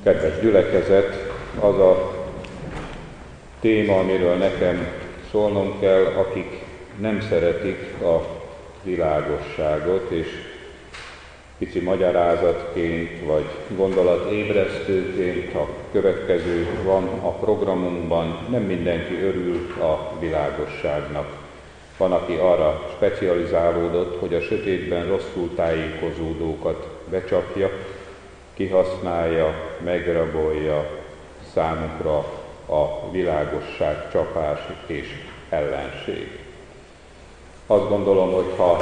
Kedves gyülekezet, az a téma, amiről nekem szólnom kell, akik nem szeretik a világosságot, és pici magyarázatként vagy gondolatébresztőként a következő van a programunkban. Nem mindenki örül a világosságnak. Van, aki arra specializálódott, hogy a sötétben rosszul tájékozódókat becsapja, kihasználja, megrabolja, számukra a világosság csapás és ellenség. Azt gondolom, hogy ha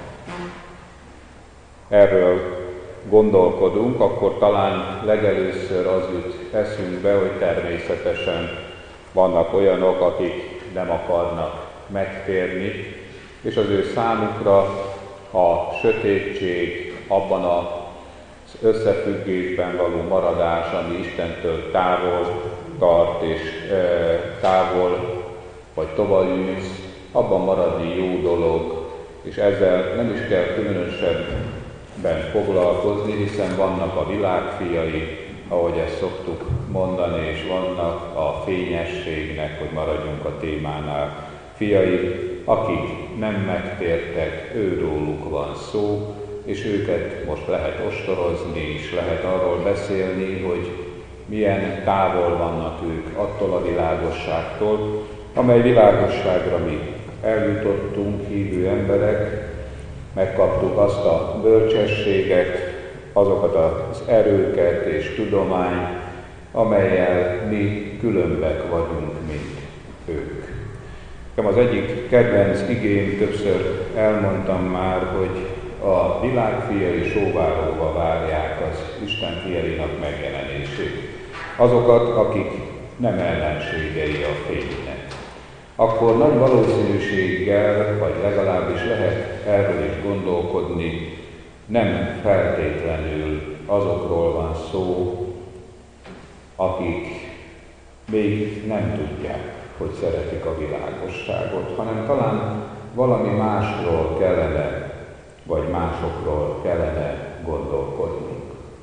erről gondolkodunk, akkor talán legelőször az jut eszünkbe, hogy természetesen vannak olyanok, akik nem akarnak megtérni, és az ő számukra a sötétség abban az összefüggésben való maradás, ami Istentől távol tart és távol vagy tovagyűz, abban maradni jó dolog, és ezzel nem is kell különösebben foglalkozni, hiszen vannak a világ fiai, ahogy ezt szoktuk mondani, és vannak a fényességnek, hogy maradjunk a témánál, fiai, akik nem megtértek, őróluk van szó, és őket most lehet ostorozni, és lehet arról beszélni, hogy milyen távol vannak ők attól a világosságtól, amely világosságra mi eljutottunk, hívő emberek, megkaptuk azt a bölcsességet, azokat az erőket és tudományt, amellyel mi különbek vagyunk, mint ők. Az egyik kedvenc igém, többször elmondtam már, hogy a világ fiai sóvárogva várják az Isten fiainak megjelenését. Azokat, akik nem ellenségei a fénynek. Akkor nagy valószínűséggel, vagy legalábbis lehet erről is gondolkodni, nem feltétlenül azokról van szó, akik még nem tudják, hogy szeretik a világosságot, hanem talán valami másról kellene, vagy másokról kellene gondolkodnunk.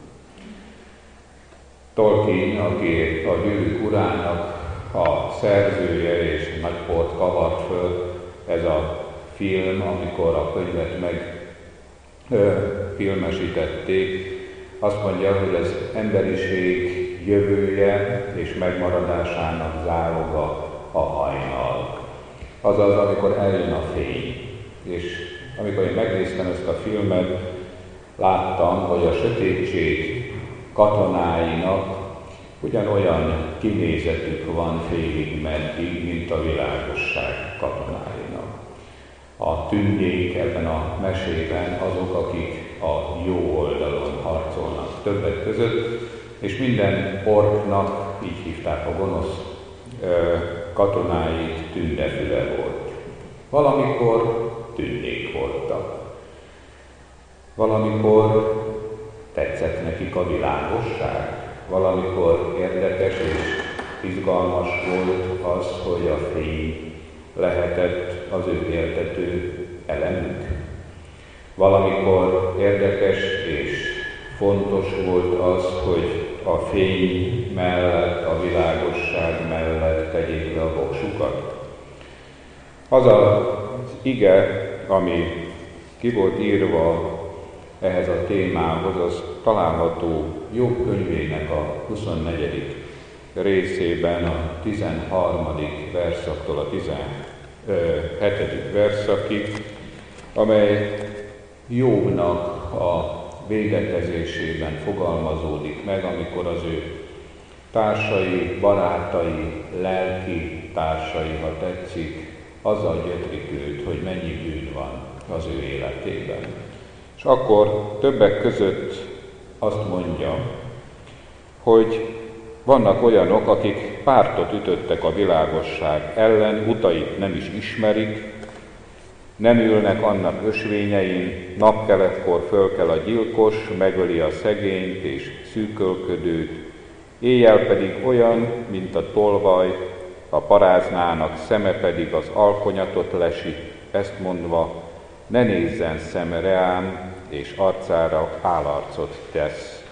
Tolkien, aki a Gyűrűk urának a szerzője és nagy port kavart föl, ez a film, amikor a könyvet megfilmesítették, azt mondja, hogy az emberiség jövője és megmaradásának záloga a hajnal. Azaz, amikor eljön a fény. És amikor én megnéztem ezt a filmet, láttam, hogy a sötétség katonáinak ugyanolyan kinézetük van félig meddig, mint a világosság katonáinak. A tündék ebben a mesében azok, akik a jó oldalon harcolnak többek között, és minden orknak, így hívták a gonosz katonáit, tündefüle volt. Valamikor tündék voltak. Valamikor tetszett nekik a világosság. Valamikor érdekes és izgalmas volt az, hogy a fény lehetett az ő éltető elemük. Valamikor érdekes és fontos volt az, hogy a fény mellett, a világosság mellett tegyék le a voksukat. Az az ige, ami ki volt írva ehhez a témához, az található Jobb könyvének a 24. részében, a 13. verszaktól a 17. verszakig, amely Jobbnak a védekezésében fogalmazódik meg, amikor az ő társai, barátai, lelki társai, ha tetszik, azzal gyötrik őt, hogy mennyi bűn van az ő életében. És akkor többek között azt mondja, hogy vannak olyanok, akik pártot ütöttek a világosság ellen, utait nem is ismerik, nem ülnek annak ösvényein, napkeletkor fölkel a gyilkos, megöli a szegényt és szűkölködőt, éjjel pedig olyan, mint a tolvaj, a paráznának szeme pedig az alkonyatot lesi, ezt mondva, ne nézzen szemre rám, és arcára állarcot tesz.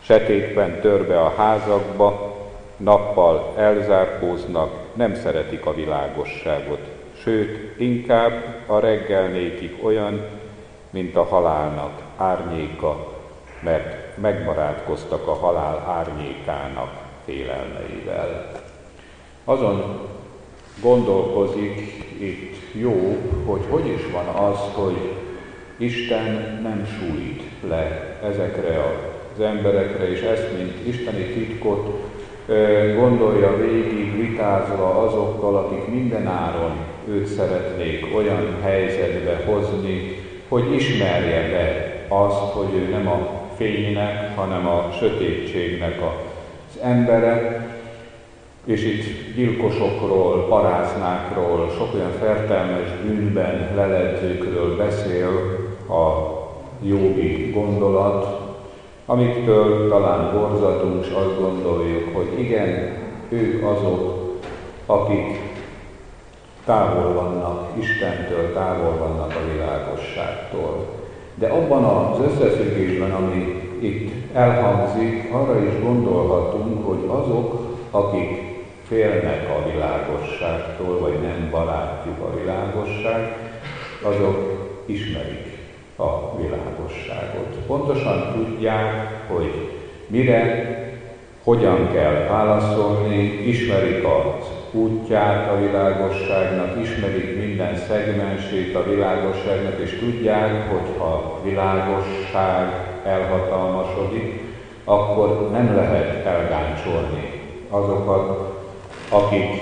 Sötétben törve a házakba, nappal elzárkóznak, nem szeretik a világosságot, sőt, inkább a reggel nékik olyan, mint a halálnak árnyéka, mert megbarátkoztak a halál árnyékának félelmeivel. Azon gondolkozik itt Jobb, hogy is van az, hogy Isten nem sújt le ezekre az emberekre, és ezt, mint isteni titkot gondolja végig, vitázva azokkal, akik mindenáron őt szeretnék olyan helyzetbe hozni, hogy ismerje be azt, hogy ő nem a fénynek, hanem a sötétségnek az embere, és itt gyilkosokról, paráznákról, sok olyan fertelmes bűnben leledzőkről beszél a jobbi gondolat, amiktől talán borzatunk, és azt gondoljuk, hogy igen, ők azok, akik távol vannak Istentől, távol vannak a világosságtól. De abban az összefüggésben, ami itt elhangzik, arra is gondolhatunk, hogy azok, akik félnek a világosságtól, vagy nem barátjuk a világosság, azok ismerik a világosságot. Pontosan tudják, hogy mire, hogyan kell válaszolni, ismerik az útját a világosságnak, ismerik minden szegmensét a világosságnak, és tudják, hogy ha a világosság elhatalmasodik, akkor nem lehet elgáncsolni azokat, akik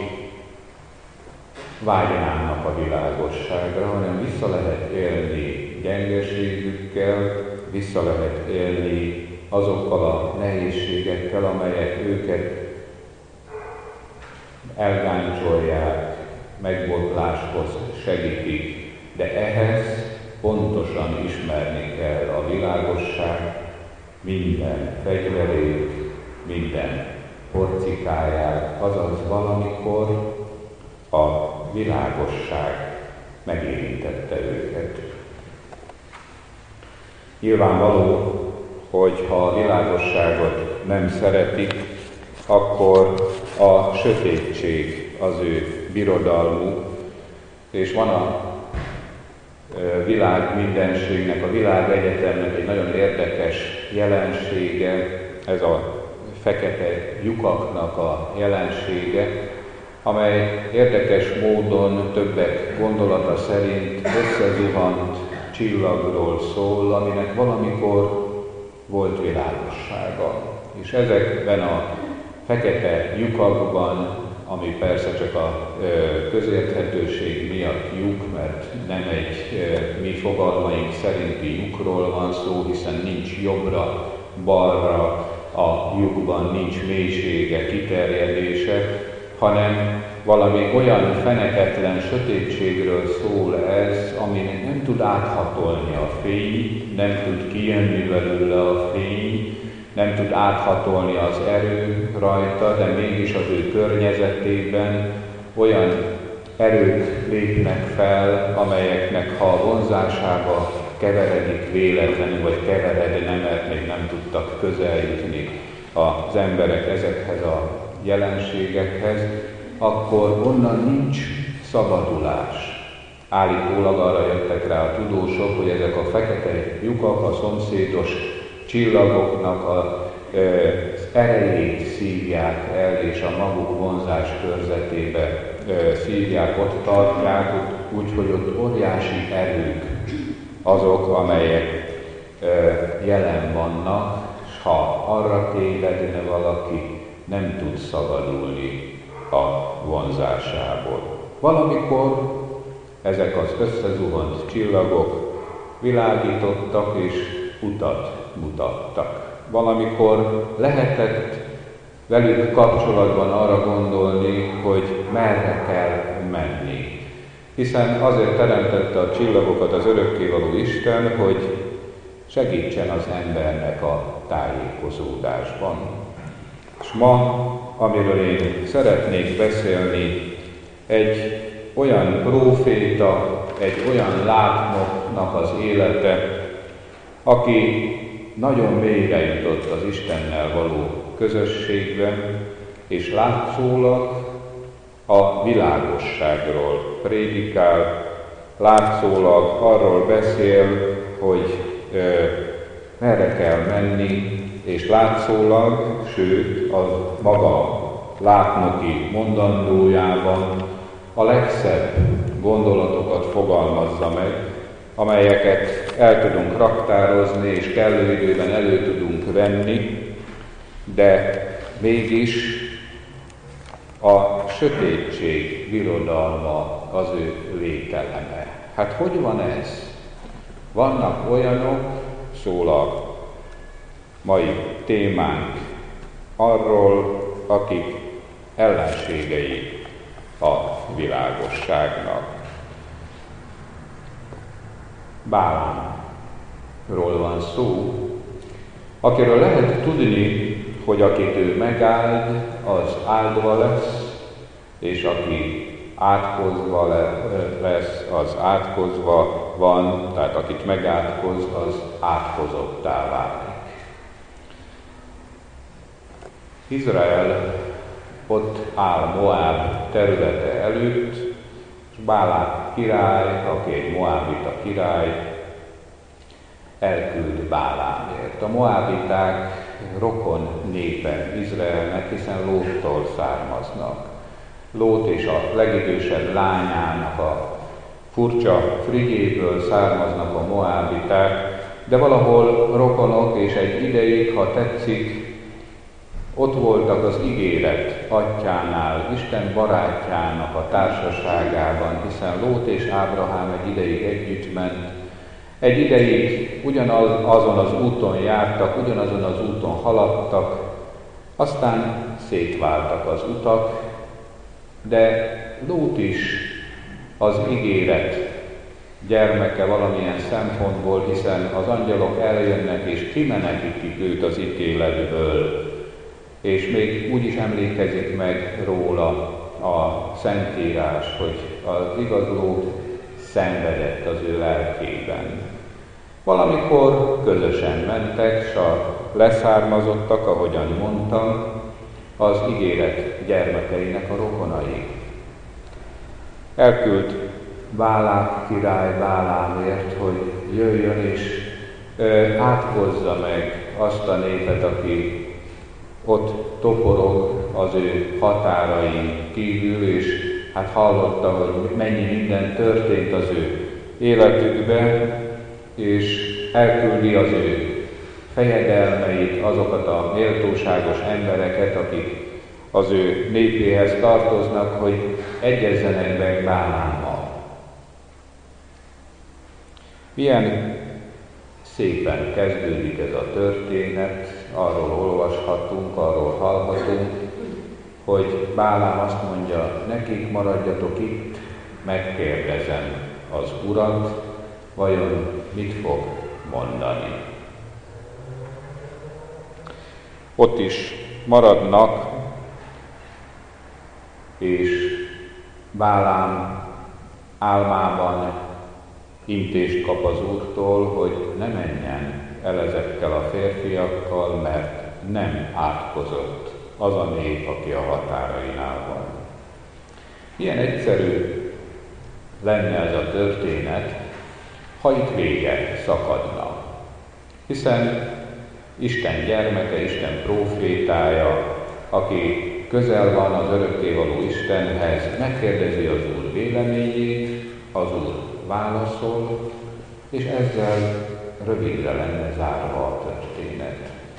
vágynának a világosságra, hanem vissza lehet élni gyengeségükkel, vissza lehet élni azokkal a nehézségekkel, amelyek őket elgáncsolják, megbotláshoz segítik, de ehhez pontosan ismerni kell a világosság minden fegyverét, minden porcikáját, azaz valamikor a világosság megérintette őket. Nyilvánvaló, hogy ha a világosságot nem szeretik, akkor a sötétség az ő birodalmuk, és van a világ mindenségnek, a világegyetemnek egy nagyon érdekes jelensége, ez a fekete lyukaknak a jelensége, amely érdekes módon többek gondolata szerint összezuhant csillagról szól, aminek valamikor volt világossága. És ezekben a fekete lyukakban, ami persze csak a közérthetőség miatt lyuk, mert nem egy mi fogalmaink szerinti lyukról van szó, hiszen nincs jobbra, balra, a lyukban nincs mélysége, kiterjedése, hanem valami olyan feneketlen sötétségről szól ez, ami nem tud áthatolni a fény, nem tud kijönni belőle a fény, nem tud áthatolni az erő rajta, de mégis az ő környezetében olyan erők lépnek fel, amelyeknek ha a vonzásába keveredik véletlenül, vagy keveredne, mert még nem tudtak közel jutni az emberek ezekhez a jelenségekhez, akkor onnan nincs szabadulás. Állítólag arra jöttek rá a tudósok, hogy ezek a fekete lyukak a szomszédos csillagoknak az erejét szívják el, és a maguk vonzás körzetébe szívják, ott tartják, úgyhogy ott óriási erők azok, amelyek jelen vannak, és ha arra tévedne valaki, nem tud szabadulni a vonzásából. Valamikor ezek az összezuhant csillagok világítottak és utat mutattak. Valamikor lehetett velük kapcsolatban arra gondolni, hogy merre kell menni. Hiszen azért teremtette a csillagokat az örökkévaló Isten, hogy segítsen az embernek a tájékozódásban. És ma, amiről én szeretnék beszélni, egy olyan próféta, egy olyan látnoknak az élete, aki nagyon mélyre jutott az Istennel való közösségbe, és látszólag a világosságról prédikál, látszólag arról beszél, hogy merre kell menni, és látszólag, sőt, az maga látnoki mondandójában a legszebb gondolatokat fogalmazza meg, amelyeket el tudunk raktározni, és kellő időben elő tudunk venni, de mégis a sötétség birodalma az ő lételeme. Hát hogy van ez? Vannak olyanok, szól a mai témánk arról, akik ellenségei a világosságnak. Bálámról van szó, akiről lehet tudni, hogy akit ő megáld, az áldva lesz, és aki átkozva lesz, az átkozva van, tehát akit megátkoz, az átkozottá válik. Izrael ott áll Moáb területe előtt, és Bálák király, aki egy moábita király, elküld Bálámért. A moábiták rokon népe Izraelnek, hiszen Lóttól származnak. Lót és a legidősebb lányának a furcsa frigyéből származnak a moábiták, de valahol rokonok, és egy ideig, ha tetszik, ott voltak az ígéret atyjánál, Isten barátjának a társaságában, hiszen Lót és Ábrahám egy ideig együtt ment, egy ideig ugyanazon az úton jártak, ugyanazon az úton haladtak, aztán szétváltak az utak, de Lót is az ígéret gyermeke valamilyen szempontból, hiszen az angyalok eljönnek és kimenekítik őt az ítéletből, és még úgy is emlékezik meg róla a Szentírás, hogy az igaz Lót szenvedett az ő lelkében. Valamikor közösen mentek, s a leszármazottak, ahogyan mondtam, az ígéret gyermekeinek a rokonai. Elküld Bálák király Bálámért, hogy jöjjön és átkozza meg azt a népet, aki ott toporog az ő határain kívül, és hát hallotta, hogy mennyi minden történt az ő életükben, és elküldi az ő fejedelmeit, azokat a méltóságos embereket, akik az ő népéhez tartoznak, hogy egyezzenek meg Bálámmal. Milyen szépen kezdődik ez a történet, arról olvashatunk, arról hallhatunk, hogy Bálám azt mondja, nekik maradjatok itt, megkérdezem az Urat, vajon mit fog mondani. Ott is maradnak, és Bálám álmában intést kap az Úrtól, hogy ne menjen el ezekkel a férfiakkal, mert nem átkozott az a nép, aki a határainál van. Milyen egyszerű lenne ez a történet, ha itt vége szakadna. Hiszen Isten gyermeke, Isten prófétája, aki közel van az örökkévaló Istenhez, megkérdezi az Úr véleményét, az Úr válaszol, és ezzel rövidre lenne zárva a történet.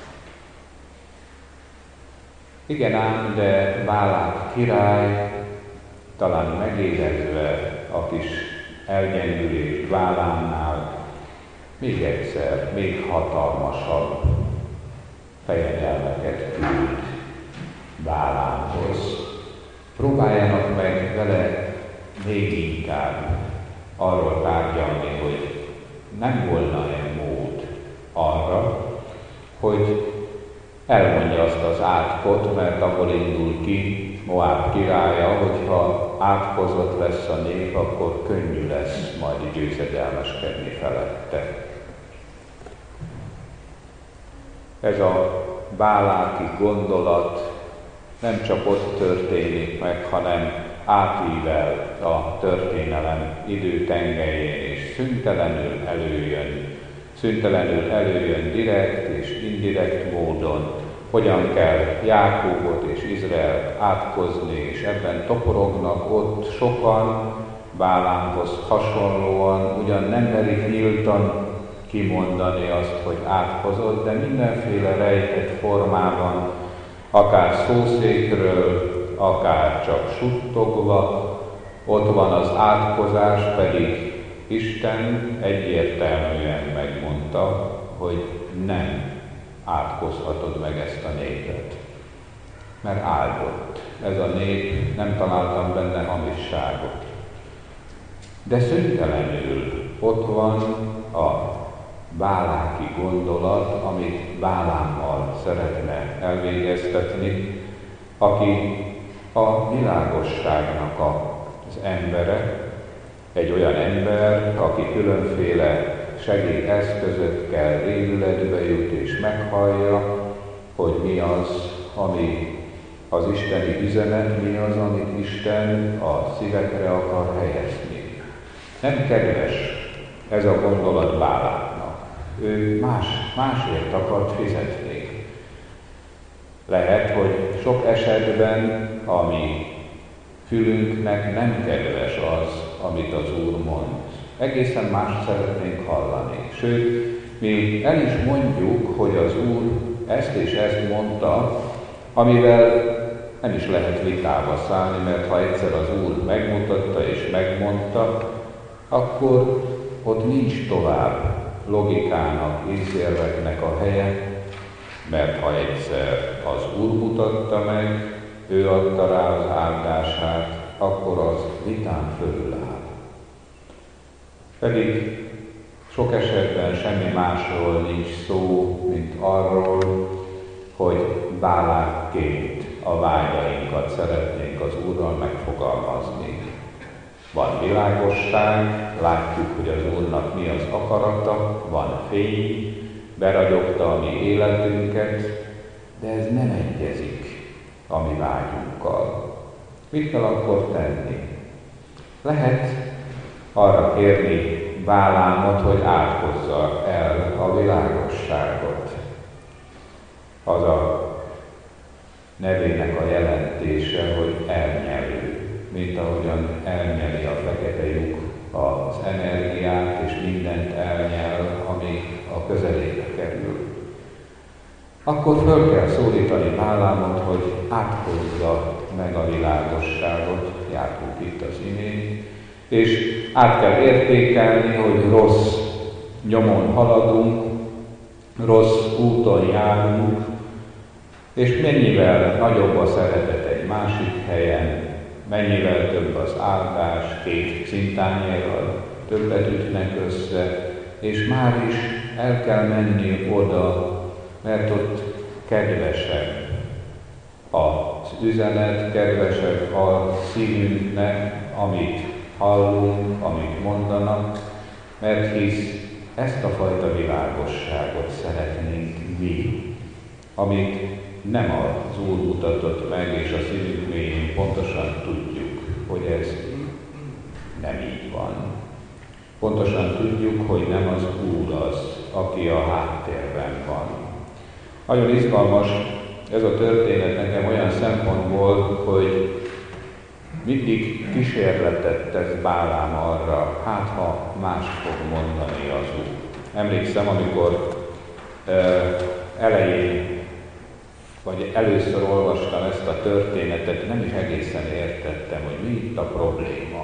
Igen ám, de Bálák király talán megérezve a kis elgyengülést Bálámnál még egyszer, még hatalmasabb fejedelmeket küld Bálámhoz. Próbáljanak meg vele még inkább arról tárgyalni, hogy nem volna-e mód arra, hogy elmondja azt az átkot, mert abból indul ki Moáb királya, hogyha átkozott lesz a nép, akkor könnyű lesz majd győzedelmeskedni felette. ez a báláki gondolat nem csak ott történik meg, hanem átível a történelem időtengelyén, és szüntelenül előjön direkt és indirekt módon, hogyan kell Jákóbot és Izraelt átkozni, és ebben toporognak ott sokan, Bálámhoz hasonlóan, ugyan nem merik nyíltan kimondani azt, hogy átkozott, de mindenféle rejtett formában, akár szószékről, akár csak suttogva, ott van az átkozás, pedig Isten egyértelműen megmondta, hogy nem átkozhatod meg ezt a népet, mert áldott. Ez a nép, nem találtam benne hamisságot. De szüntelenül ott van a báláki gondolat, amit Bálámmal szeretne elvégeztetni, aki a világosságnak az embere, egy olyan ember, aki különféle segédeszközökkel rémületbe jut és meghallja, hogy mi az, ami az isteni üzenet, mi az, amit Isten a szívekre akar helyezni. Nem kedves ez a gondolat Bálámnak. Ő másért akart fizetni. Lehet, hogy sok esetben, ami fülünknek nem kedves az, amit az Úr mond. Egészen mást szeretnénk hallani. Sőt, mi el is mondjuk, hogy az Úr ezt és ezt mondta, amivel nem is lehet vitába szállni, mert ha egyszer az Úr megmutatta és megmondta, akkor ott nincs tovább logikának, észérveknek a helye, mert ha egyszer az Úr mutatta meg, ő adta rá az áldását, akkor az vitán fölül áll. Pedig sok esetben semmi másról nincs szó, mint arról, hogy Bálákként a vágyainkat szeretnénk az Úrral megfogalmazni. Van világosság, látjuk, hogy az Úrnak mi az akarata, van fény, beragyogta a mi életünket, de ez nem egyezik a mi vágyunkkal. Mit kell akkor tenni? Lehet arra kérni Bálámot, hogy átkozza el a világosságot. Az a nevének a jelentése, hogy elnyelő, mint ahogyan elnyeli a fekete lyuk az energiát, és mindent elnyel, ami a közelébe kerül. Akkor föl kell szólítani Bálámot, hogy átkozza meg a világosságot, jártunk itt az imént, és át kell értékelni, hogy rossz nyomon haladunk, rossz úton járunk, és mennyivel nagyobb a szeretet egy másik helyen, mennyivel több az áldás, két cintányérral többet ütnek össze, és már is el kell menni oda, mert ott kedvesebb az üzenet, kedvesebb a szívünknek, amit hallunk, amit mondanak, mert hisz ezt a fajta világosságot szeretnénk mi, amit nem az Úr mutatott meg, és a szívünk mélyén pontosan tudjuk, hogy ez nem így van. Pontosan tudjuk, hogy nem az Úr az, aki a háttérben van. Nagyon izgalmas ez a történet nekem olyan szempontból, hogy mindig kísérletet tesz Bálám arra, hát ha más fog mondani az Úr. Emlékszem, amikor elején, vagy először olvastam ezt a történetet, nem is egészen értettem, hogy mi itt a probléma.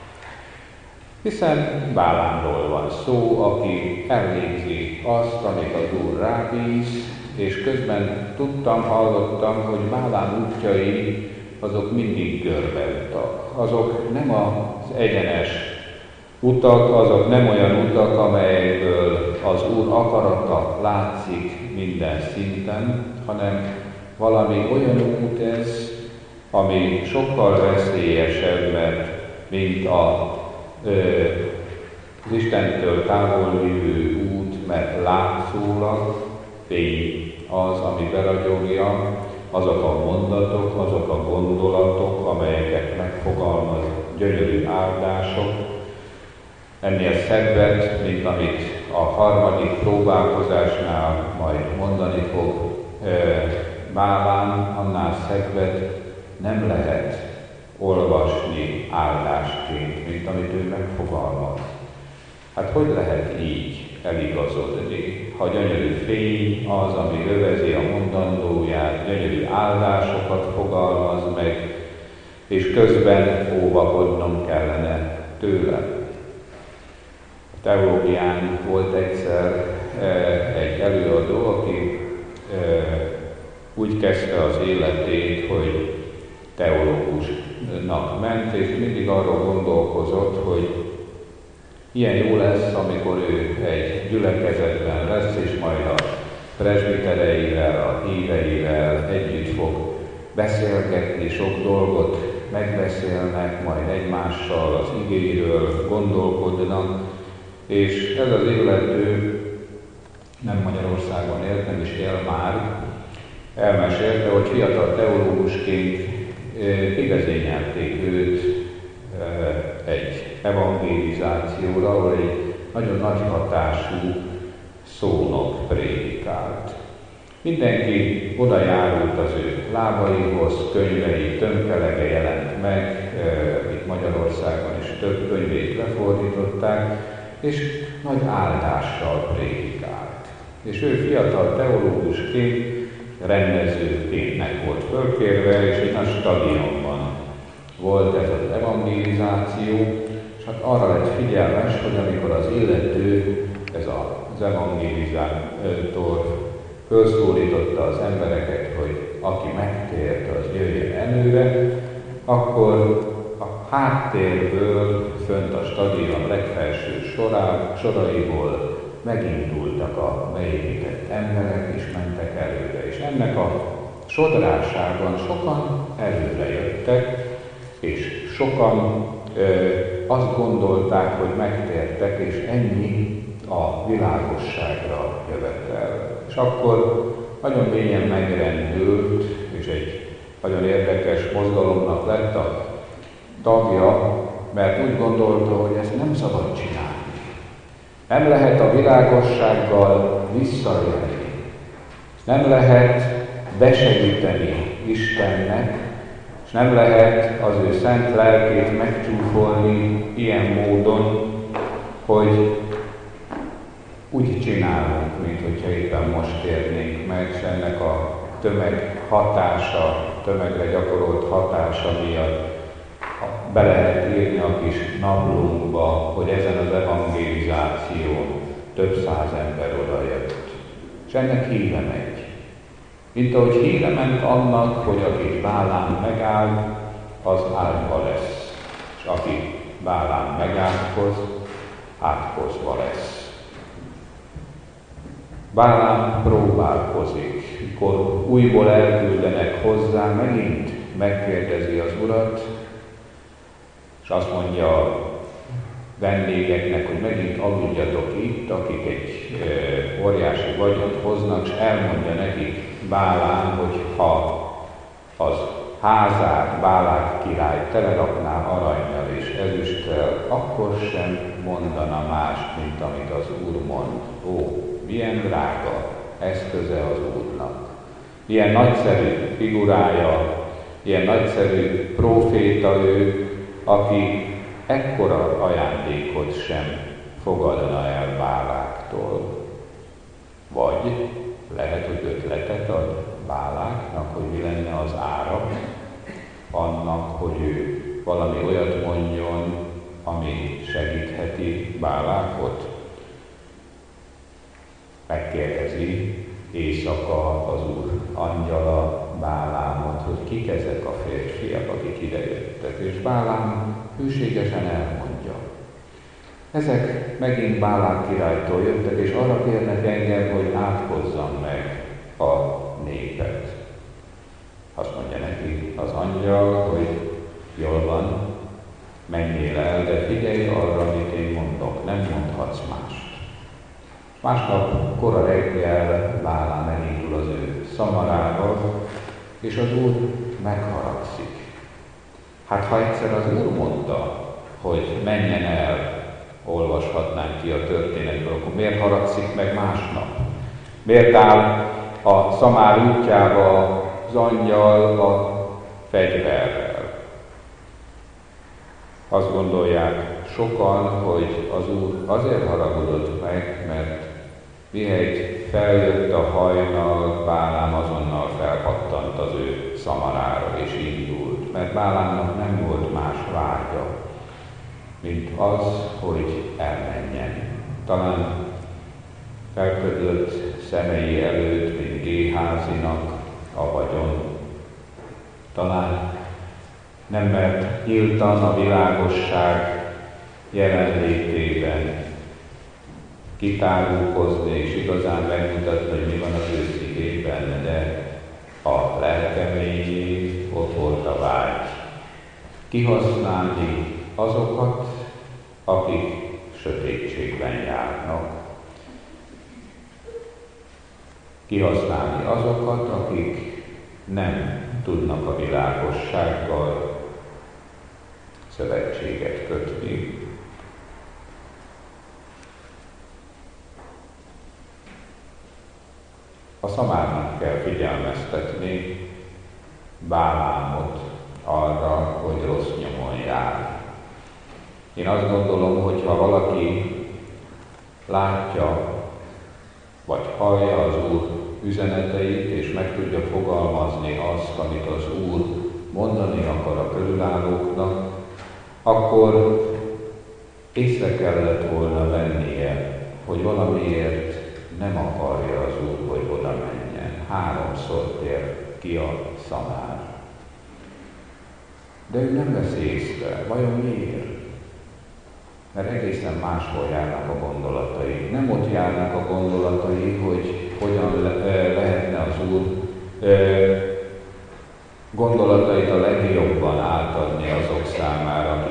Hiszen Bálámról van szó, aki elvégzi azt, amit az Úr rábíz, és közben hallottam, hogy Bálám útjai azok mindig görbeutak. Azok nem az egyenes utak, azok nem olyan utak, amelyből az Úr akarata látszik minden szinten, hanem valami olyan út ez, ami sokkal veszélyesebb, mint az Istentől távol lévő út, mert látszólag fény az, ami beragyogja, azok a mondatok, azok a gondolatok, amelyeket megfogalmaz, gyönyörű áldások, ennél szebbet, mint amit a harmadik próbálkozásnál majd mondani fog Bálám, annál szebbet nem lehet olvasni áldásként, mint amit ő megfogalmaz. Hát hogy lehet így eligazodni, ha gyönyörű fény az, ami övezi a mondandóját, gyönyörű áldásokat fogalmaz meg, és közben óvakodnom kellene tőle. A teológián volt egyszer egy előadó, aki úgy kezdte az életét, hogy teológusnak ment, és mindig arról gondolkozott, hogy ilyen jó lesz, amikor ő egy gyülekezetben lesz, és majd a presbitereivel, a híveivel együtt fog beszélgetni, sok dolgot megbeszélnek, majd egymással az igéről gondolkodnak, és ez az illető nem Magyarországon élt, nem is él már, elmesélte, hogy fiatal teológusként igazényelték őt egy evangelizációra, ahol egy nagyon nagy hatású szónok prédikált. Mindenki oda járult az ő lábaihoz, könyvei tömkelege jelent meg, itt Magyarországon is több könyvét lefordították, és nagy áldással prédikált. És ő fiatal teológusként, rendezőként meg volt fölkérve, és egy nagy stadionban volt ez az evangelizáció, és hát arra lett figyelmes, hogy amikor az illető, ez az evangelizátor felszólította az embereket, hogy aki megtért, az jöjjön előre, akkor a háttérből, fönt a stadion legfelső soraiból megindultak a beépített emberek, és mentek előre. És ennek a sodrásában sokan előre jöttek, és sokan azt gondolták, hogy megtértek, és ennyi a világosságra jövetel. És akkor nagyon mélyen megrendült, és egy nagyon érdekes mozgalomnak lett a tagja, mert úgy gondolta, hogy ezt nem szabad csinálni. Nem lehet a világossággal visszaélni. Nem lehet besegíteni Istennek, és nem lehet az ő szent lelkét megcsúfolni ilyen módon, hogy úgy csinálunk, mint hogyha éppen most térnénk meg, és ennek a tömeg hatása, tömegre gyakorolt hatása miatt be lehet írni a kis naplónkba, hogy ezen az evangelizáción több száz ember odajött. És ennek híre megy. Mint ahogy híre ment annak, hogy aki Bálám megáll, az áldva lesz. És aki Bálám megátkoz, átkozva lesz. Bálám próbálkozik, mikor újból elküldenek hozzá, megint megkérdezi az Urat, és azt mondja a vendégeknek, hogy megint aludjatok itt, akik egy óriási vagyont hoznak, és elmondja nekik Bálám, hogy ha az házát Bálák király telerakná arannyal és ezüsttel, akkor sem mondana mást, mint amit az Úr mond. Ó, milyen drága eszköze az Úrnak. Milyen nagyszerű figurája, ilyen nagyszerű próféta ő, aki ekkora ajándékot sem fogadna el Báláktól. Vagy lehet, hogy ötletet ad Báláknak, hogy mi lenne az ára annak, hogy ő valami olyat mondjon, ami segítheti Bálákot. Megkérdezi éjszaka az Úr angyala Bálámot, hogy kik ezek a férfiak, akik idejöttek, és Bálám hűségesen elmondja. Ezek megint Bálák királytól jöttek, és arra kérnek engem, hogy átkozzam meg a népet. Azt mondja neki az angyal, hogy jól van, menjél el, de figyelj arra, amit én mondok, nem mondhatsz mást. Másnap kora reggel Bálám elindul az ő szamarába, és az Úr megharagszik. Hát ha egyszer az Úr mondta, hogy menjen el, olvashatnánk ki a történetből, akkor miért haragszik meg másnap? Miért áll a szamár útjába az angyal a fegyverrel? Azt gondolják sokan, hogy az Úr azért haragudott meg, mert mihelyt feljött a hajnal, Bálám azonnal felpattant az ő szamarára és indult, mert Bálámnak nem volt más vágya, mint az, hogy elmenjen. Talán felködött szemei előtt, mint Géházinak a vagyon. Talán nem mert nyíltan a világosság jelenlétében kitárulkozni és igazán megmutatni, hogy mi van az ő szívében, de a lelkeményé ott volt a vágy. Kihasználni azokat, akik sötétségben járnak. Kihasználni azokat, akik nem tudnak a világossággal szövetséget kötni. A szamárnak kell figyelmeztetni Bálámot arra, hogy rossz nyomon jár. Én azt gondolom, hogy ha valaki látja, vagy hallja az Úr üzeneteit, és meg tudja fogalmazni azt, amit az Úr mondani akar a körülállóknak, akkor észre kellett volna vennie, hogy valamiért nem akarja az Úr, hogy oda menjen. 3-szor tér ki a szamár. De ő nem vesz észre. Vajon miért? Mert egészen máshol járnak a gondolatai. Nem ott járnak a gondolatai, hogy hogyan lehetne az Úr gondolatait a legjobban átadni azok számára,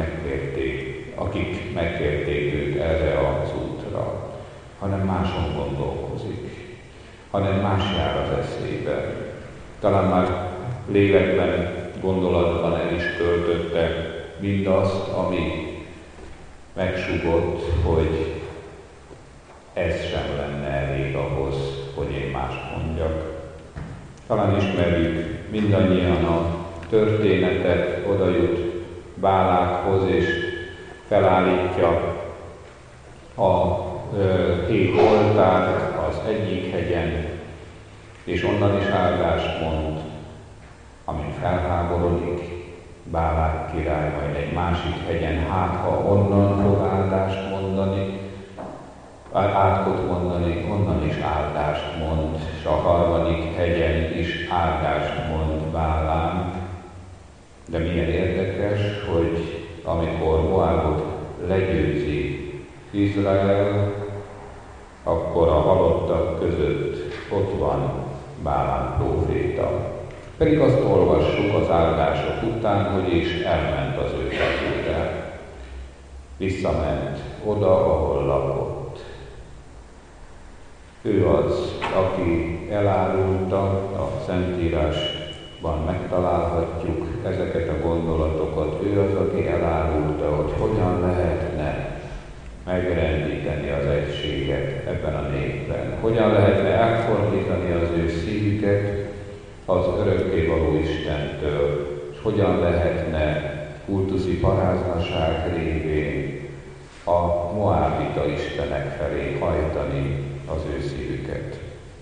akik megkérték őt erre az útra, hanem máson gondolkozik, hanem más jár az eszébe. Talán már lélekben, gondolatban el is költötte mindazt, ami megsugott, hogy ez sem lenne elég ahhoz, hogy én mást mondjak. Talán ismerjük mindannyian a történetet, oda jut Bálákhoz, és felállítja a 7 oltárt az egyik hegyen, és onnan is áldást mond, amint felháborodik Bálák király, majd egy másik hegyen, hát ha onnan fog áldást mondani, átkot mondani, onnan is áldást mond, és a harmadik hegyen is áldást mond Bálám. De milyen érdekes, hogy amikor Moábot legyőzi Izrael, akkor a halottak között ott van Bálám próféta. Pedig azt olvassuk az áldások után, hogy is elment az ő felére. Visszament oda, ahol lakott. Ő az, aki elárulta, a Szentírásban megtalálhatjuk ezeket a gondolatokat. Ő az, aki elárulta, hogy hogyan lehetne megrendíteni az egységet ebben a népben. Hogyan lehetne elfordítani az ő szívüket az örökkévaló Istentől, és hogyan lehetne kultuszi paráznaság révén a moábita istenek felé hajtani az ő szívüket.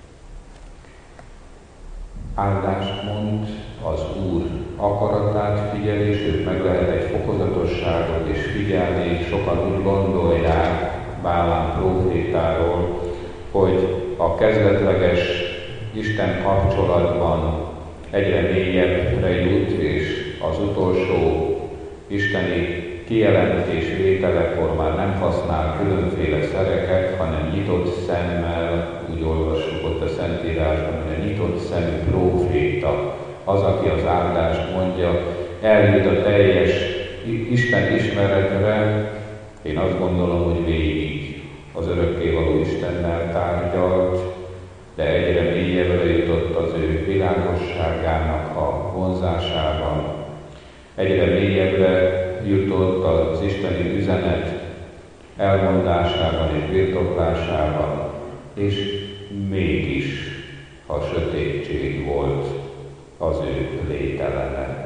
Áldást mond, az Úr akaratát figyeli, és őt meg lehet egy fokozatosságot is figyelni. Sokan úgy gondolják Bálám prófétáról, hogy a kezdetleges Isten kapcsolatban egyre mélyebbre jut, és az utolsó isteni kijelentés vételekor már nem használ különféle szereket, hanem nyitott szemmel, úgy olvassuk ott a Szentírásban, hogy a nyitott szemű próféta, az, aki az áldást mondja, eljut a teljes Isten ismeretre. Én azt gondolom, hogy végig az örökkévaló Istennel tárgyalt, de egyre mélyebbre jutott az ő világosságának a vonzásában. Egyre mélyebbre jutott az isteni üzenet elmondásában és birtoklásában, és mégis a sötétség volt az ő lételeme.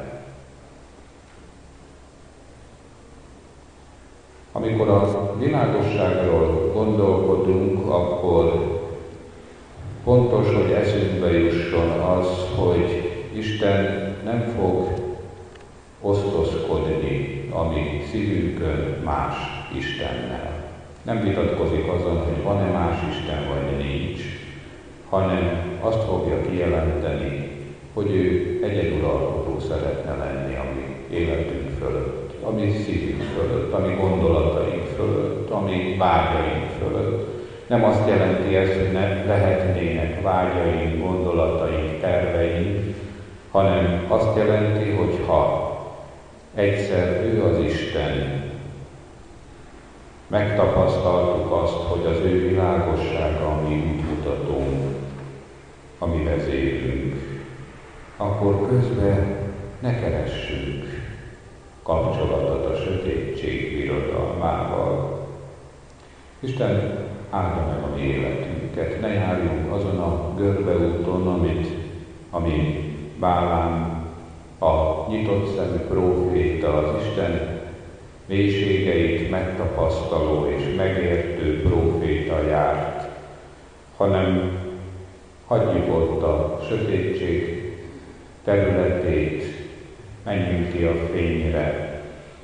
Amikor a világosságról gondolkodunk, akkor fontos, hogy eszünkbe jusson az, hogy Isten nem fog osztozkodni a mi szívünkön más Istennel. Nem vitatkozik azon, hogy van-e más Isten, vagy nincs, hanem azt fogja kijelenteni, hogy ő egyeduralkodó szeretne lenni a mi életünk fölött, a mi szívünk fölött, a mi gondolataink fölött, a mi vágyaink fölött. Nem azt jelenti ez, hogy ne lehetnének vágyaink, gondolataink, terveink, hanem azt jelenti, hogy ha egyszer ő az Isten, megtapasztaltuk azt, hogy az ő világossága a mi útmutatónk, a mi vezérünk, akkor közben ne keressünk kapcsolatot a sötétség birodalmával. Isten áldja meg a mi életünket, ne járjunk azon a görbeúton, ami Bálám, a nyitott szemű próféta, az Isten mélységeit megtapasztaló és megértő próféta járt, hanem hagyjuk ott a sötétség területét, menjünk ki a fényre,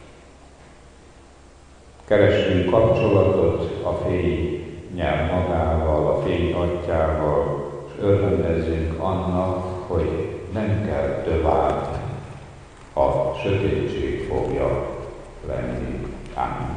keressünk kapcsolatot a fénynyel magával, a fény atyával, és örvendezzünk annak, hogy nem kell tovább a sötétség fogja lenni. Amen.